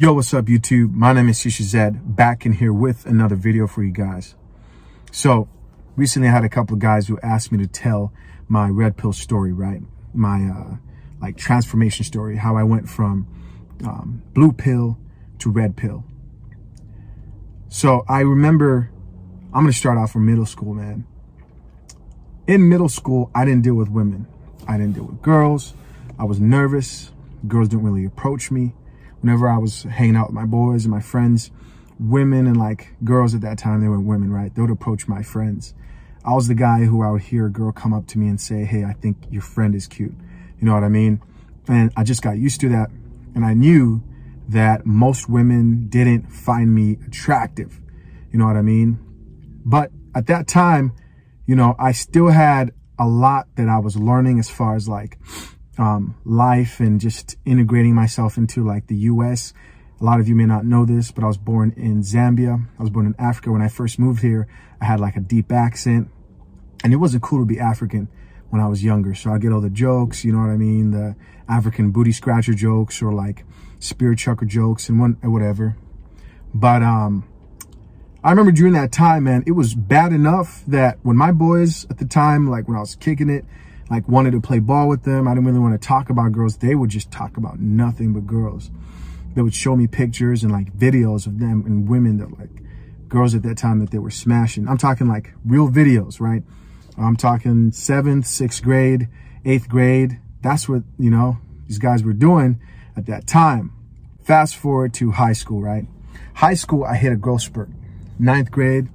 Yo, what's up YouTube? My name is Shisha Zed, back in here with another video for you guys. So recently I had a couple of guys who asked me to tell my red pill story, right? My like transformation story, how I went from blue pill to red pill. So I remember, I'm gonna start off from middle school, man. In middle school, I didn't deal with women. I didn't deal with girls. I was nervous. Girls didn't really approach me. Whenever I was hanging out with my boys and my friends, women and like girls at that time, they were women, right? They would approach my friends. I was the guy who I would hear a girl come up to me and say, hey, I think your friend is cute. You know what I mean? And I just got used to that. And I knew that most women didn't find me attractive. You know what I mean? But at that time, you know, I still had a lot that I was learning as far as like life and just integrating myself into like the US. A lot of you may not know this, but I was born in Zambia. I was born in Africa. When I first moved here, I had like a deep accent, and it wasn't cool to be African when I was younger. So I get all the jokes, you know what I mean? The African booty scratcher jokes or like spirit chucker jokes and whatever. But I remember during that time, man, it was bad enough that when my boys at the time, like when I was kicking it, like wanted to play ball with them, I didn't really want to talk about girls. They would just talk about nothing but girls. They would show me pictures and like videos of them and women that like girls at that time that they were smashing. I'm talking like real videos, right? I'm talking 7th, 6th grade, 8th grade. That's what, you know, these guys were doing at that time. Fast forward to high school, right? High school, I hit a growth spurt. 9th grade,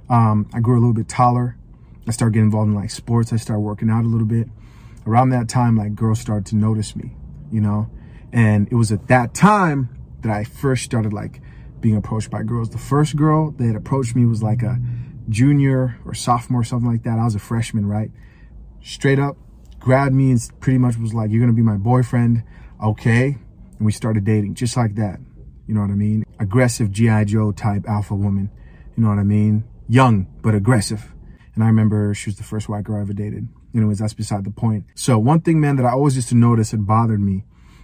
I grew a little bit taller. I started getting involved in like sports. I started working out a little bit. Around that time, like girls started to notice me, you know? And it was at that time that I first started like being approached by girls. The first girl that approached me was like a junior or sophomore, something like that. I was a freshman, right? Straight up grabbed me and pretty much was like, you're gonna be my boyfriend, okay? And we started dating just like that. You know what I mean? Aggressive G.I. Joe type alpha woman. You know what I mean? Young, but aggressive. And I remember she was the first white girl I ever dated. Anyways, that's beside the point. So one thing, man, that I always used to notice that bothered me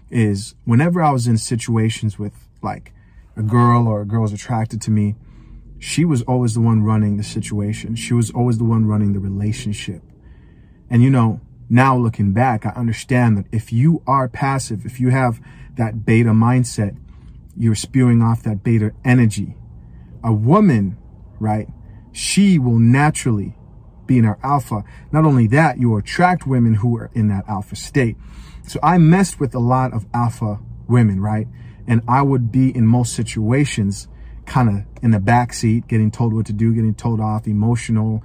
is whenever I was in situations with like a girl or a girl was attracted to me, she was always the one running the situation. She was always the one running the relationship. And, you know, now looking back, I understand that if you are passive, if you have that beta mindset, you're spewing off that beta energy. A woman, right, she will naturally be in her alpha. Not only that, you attract women who are in that alpha state. So I messed with a lot of alpha women, right? And I would be in most situations kind of in the backseat, getting told what to do, getting told off, emotional,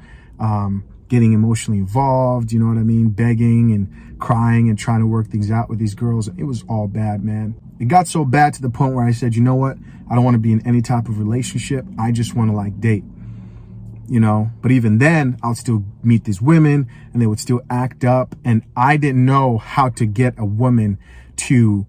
getting emotionally involved, you know what I mean? Begging and crying and trying to work things out with these girls. It was all bad, man. It got so bad to the point where I said, you know what? I don't want to be in any type of relationship. I just want to like date. You know, but even then I'll still meet these women and they would still act up. And I didn't know how to get a woman to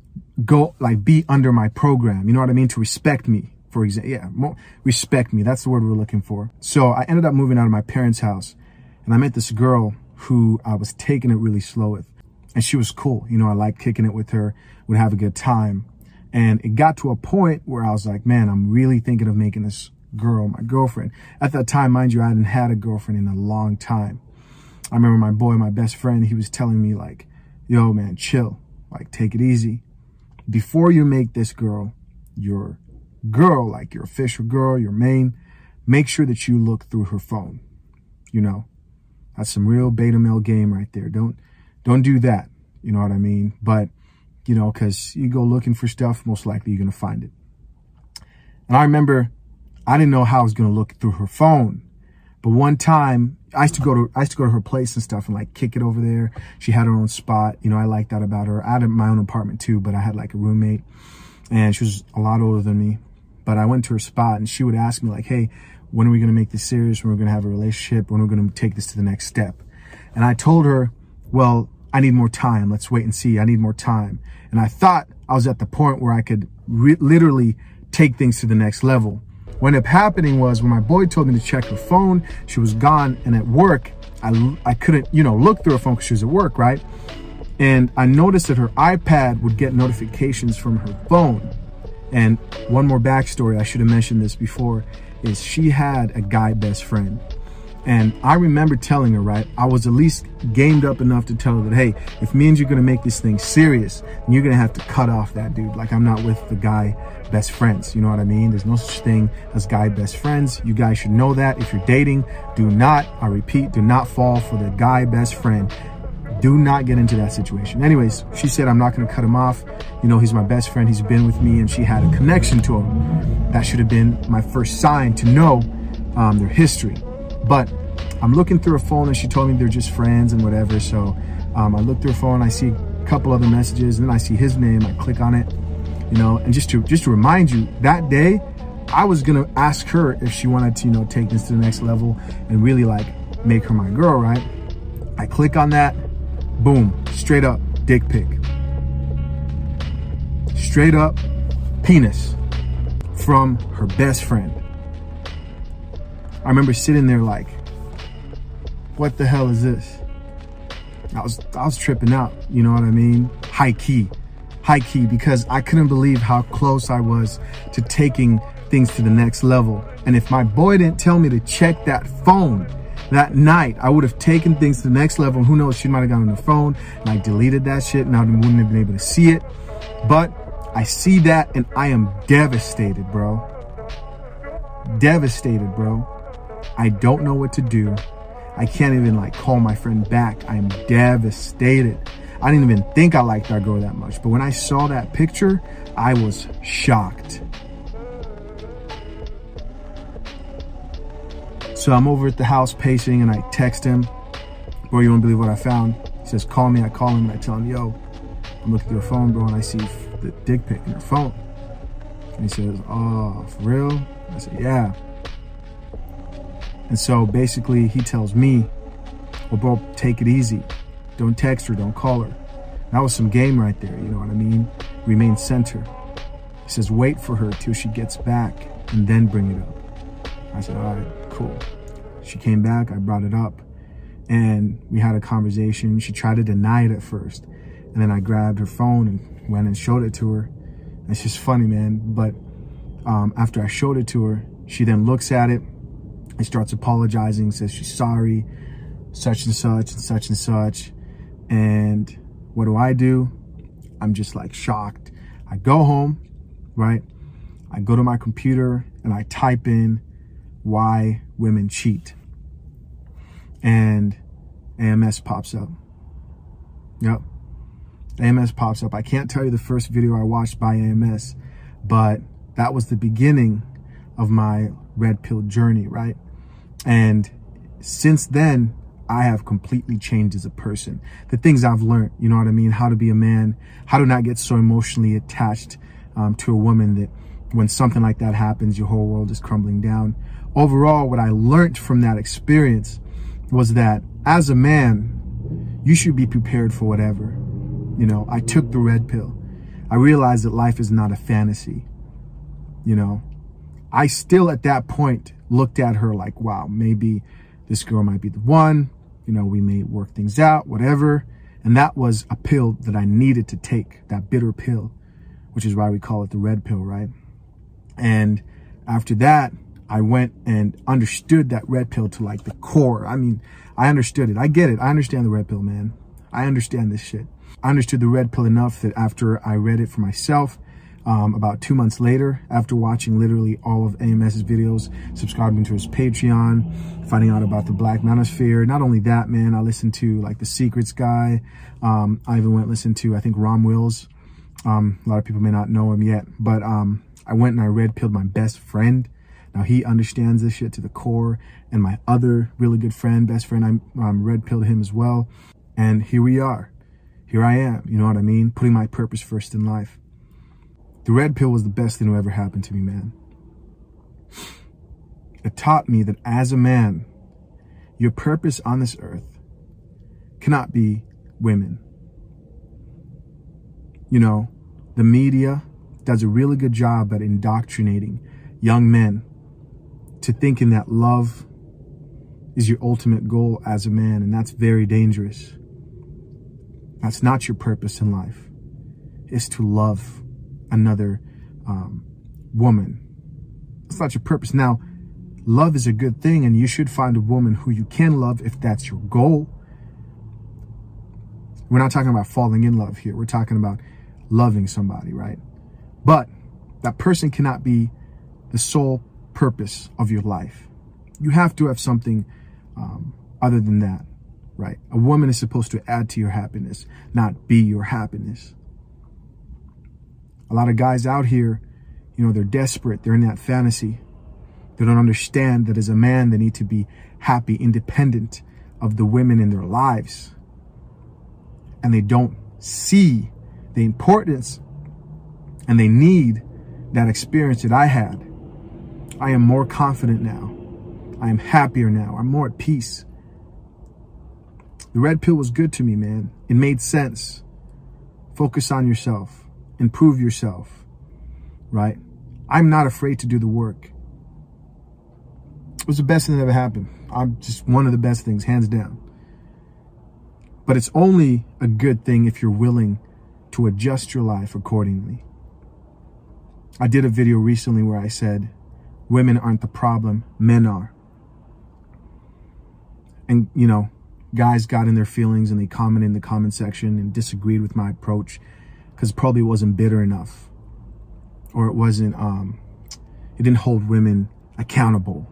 go like be under my program. You know what I mean? To respect me, for example. Yeah, respect me. That's the word we're looking for. So I ended up moving out of my parents' house and I met this girl who I was taking it really slow with. And she was cool. You know, I liked kicking it with her, would have a good time. And it got to a point where I was like, man, I'm really thinking of making this girl my girlfriend. At that time, mind you, I hadn't had a girlfriend in a long time. I remember my boy, my best friend, he was telling me like, yo man, chill, like take it easy. Before you make this girl your girl, like your official girl, your main, make sure that you look through her phone. You know, that's some real beta male game right there. Don't do that. You know what I mean? But you know, cause you go looking for stuff, most likely you're going to find it. And I remember I didn't know how I was going to look through her phone. But one time I used to go to her place and stuff and like kick it over there. She had her own spot. You know, I liked that about her. I had my own apartment too, but I had like a roommate and she was a lot older than me. But I went to her spot and she would ask me like, hey, when are we going to make this serious? When are we going to have a relationship? When are we going to take this to the next step? And I told her, well, I need more time. Let's wait and see. I need more time. And I thought I was at the point where I could literally take things to the next level. What ended up happening was when my boy told me to check her phone, she was gone. And at work, I couldn't, you know, look through her phone because she was at work, right? And I noticed that her iPad would get notifications from her phone. And one more backstory, I should have mentioned this before, is she had a guy best friend. And I remember telling her, right, I was at least gamed up enough to tell her that, hey, if me and you are going to make this thing serious, then you're going to have to cut off that dude. Like, I'm not with the guy best friends. You know what I mean? There's no such thing as guy best friends. You guys should know that. If you're dating, do not, I repeat, do not fall for the guy best friend. Do not get into that situation. Anyways, she said, I'm not going to cut him off. You know, he's my best friend. He's been with me, and she had a connection to him. That should have been my first sign to know their history. But I'm looking through her phone, and she told me they're just friends and whatever. So I look through her phone, I see a couple other messages, and then I see his name. I click on it, you know, and just to remind you, that day I was gonna ask her if she wanted to, you know, take this to the next level and really like make her my girl, right? I click on that, boom, straight up dick pic, straight up penis from her best friend. I remember sitting there like, what the hell is this? I was tripping out, you know what I mean? High key, because I couldn't believe how close I was to taking things to the next level. And if my boy didn't tell me to check that phone that night, I would have taken things to the next level. And who knows, she might have gotten on the phone and I deleted that shit and I wouldn't have been able to see it. But I see that and I am devastated, bro. Devastated, bro. I don't know what to do. I can't even like call my friend back. I am devastated. I didn't even think I liked that girl that much. But when I saw that picture, I was shocked. So I'm over at the house pacing and I text him, bro, you won't believe what I found. He says, call me. I call him and I tell him, yo, I'm looking through her phone, bro, and I see the dick pic in her phone. And he says, oh, for real? I said, yeah. And so basically he tells me, well, bro, take it easy. Don't text her, don't call her. That was some game right there, you know what I mean? Remain center. He says, wait for her till she gets back and then bring it up. I said, all right, cool. She came back, I brought it up and we had a conversation. She tried to deny it at first. And then I grabbed her phone and went and showed it to her. And it's just funny, man. But after I showed it to her, she then looks at it and starts apologizing, says she's sorry, such and such and such and such. And what do? I'm just like shocked. I go home, right? I go to my computer and I type in why women cheat. And AMS pops up. Yep. AMS pops up. I can't tell you the first video I watched by AMS, but that was the beginning of my red pill journey, right? And since then, I have completely changed as a person. The things I've learned, you know what I mean? How to be a man, how to not get so emotionally attached to a woman that when something like that happens, your whole world is crumbling down. Overall, what I learned from that experience was that as a man, you should be prepared for whatever. You know, I took the red pill. I realized that life is not a fantasy. You know, I still at that point looked at her like, wow, maybe this girl might be the one. You know, we may work things out, whatever. And that was a pill that I needed to take, that bitter pill, which is why we call it the red pill, right? And after that, I went and understood that red pill to like the core. I mean, I understood it. I get it. I understand the red pill, man. I understand this shit. I understood the red pill enough that after I read it for myself, about 2 months later, after watching literally all of AMS's videos, subscribing to his Patreon, finding out about the Black Manosphere. Not only that, man, I listened to like The Secrets guy. I even went and listened to, I think, Rom Wills. A lot of people may not know him yet, but I went and I red pilled my best friend. Now he understands this shit to the core, and my other really good friend, best friend, I red pilled him as well. And here we are. Here I am, you know what I mean? Putting my purpose first in life. The red pill was the best thing that ever happened to me, man. It taught me that as a man, your purpose on this earth cannot be women. You know, the media does a really good job at indoctrinating young men to thinking that love is your ultimate goal as a man, and that's very dangerous. That's not your purpose in life. It's to love another woman. It's not your purpose. Now, love is a good thing, and you should find a woman who you can love if that's your goal. We're not talking about falling in love here. We're talking about loving somebody, right? But that person cannot be the sole purpose of your life. You have to have something other than that, right? A woman is supposed to add to your happiness, not be your happiness. A lot of guys out here, they're desperate. They're in that fantasy. They don't understand that as a man, they need to be happy, independent of the women in their lives. And they don't see the importance and they need that experience that I had. I am more confident now. I am happier now. I'm more at peace. The red pill was good to me, man. It made sense. Focus on yourself. Improve yourself, right? I'm not afraid to do the work. It was the best thing that ever happened. I'm just one of the best things, hands down. But it's only a good thing if you're willing to adjust your life accordingly. I did a video recently where I said, women aren't the problem, men are. And, guys got in their feelings and they commented in the comment section and disagreed with my approach because probably it wasn't bitter enough. Or it wasn't, it didn't hold women accountable.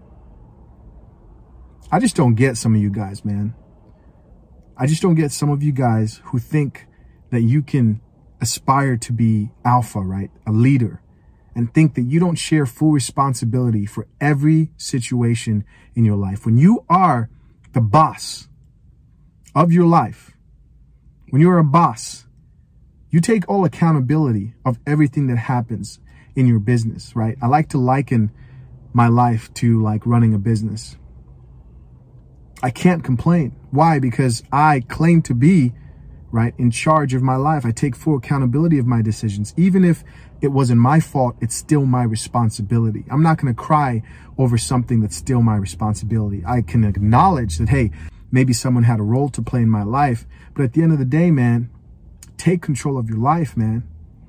I just don't get some of you guys, man. I just don't get some of you guys who think that you can aspire to be alpha, right? A leader, and think that you don't share full responsibility for every situation in your life. When you are the boss of your life, when you're a boss, you take all accountability of everything that happens in your business, right? I like to liken my life to like running a business. I can't complain. Why? Because I claim to be, right, in charge of my life. I take full accountability of my decisions. Even if it wasn't my fault, it's still my responsibility. I'm not going to cry over something that's still my responsibility. I can acknowledge that, hey, maybe someone had a role to play in my life. But at the end of the day, man, take control of your life, man.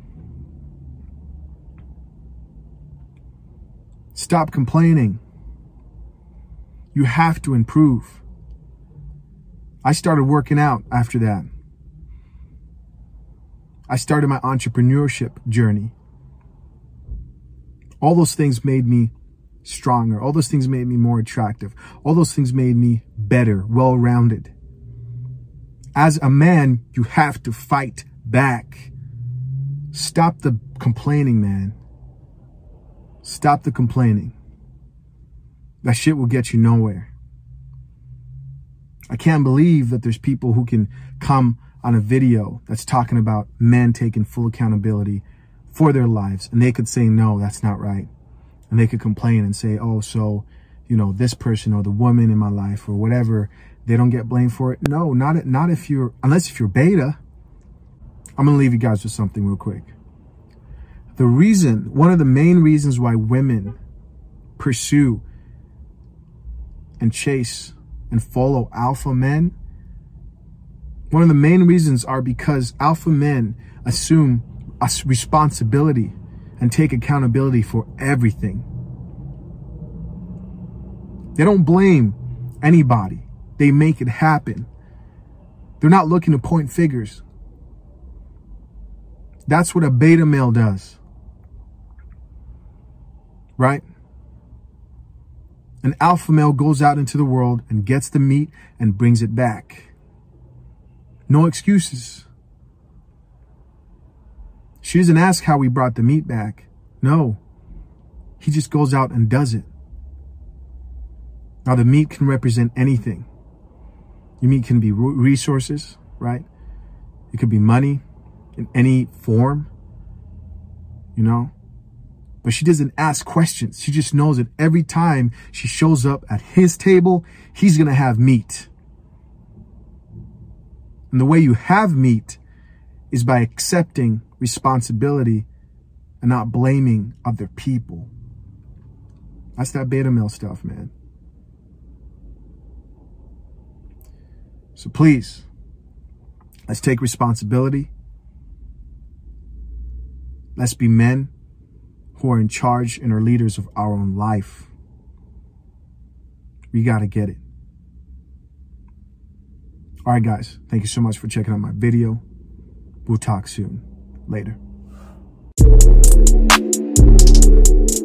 Stop complaining. You have to improve. I started working out after that. I started my entrepreneurship journey. All those things made me stronger. All those things made me more attractive. All those things made me better, well-rounded. As a man, you have to fight back. Stop the complaining, man. Stop the complaining. That shit will get you nowhere. I can't believe that there's people who can come on a video that's talking about men taking full accountability for their lives. And they could say, no, that's not right. And they could complain and say, oh, so, this person or the woman in my life or whatever, they don't get blamed for it. No, not if unless if you're beta. I'm going to leave you guys with something real quick. One of the main reasons why women pursue and chase and follow alpha men, one of the main reasons are because alpha men assume a responsibility and take accountability for everything. They don't blame anybody. They make it happen. They're not looking to point fingers. That's what a beta male does. Right? An alpha male goes out into the world and gets the meat and brings it back. No excuses. She doesn't ask how we brought the meat back. No. He just goes out and does it. Now, the meat can represent anything. Your meat can be resources, right? It could be money in any form, But she doesn't ask questions. She just knows that every time she shows up at his table, he's going to have meat. And the way you have meat is by accepting responsibility and not blaming other people. That's that beta male stuff, man. So please, let's take responsibility. Let's be men. who are in charge and are leaders of our own life. We got to get it. All right, guys. Thank you so much for checking out my video. We'll talk soon. Later.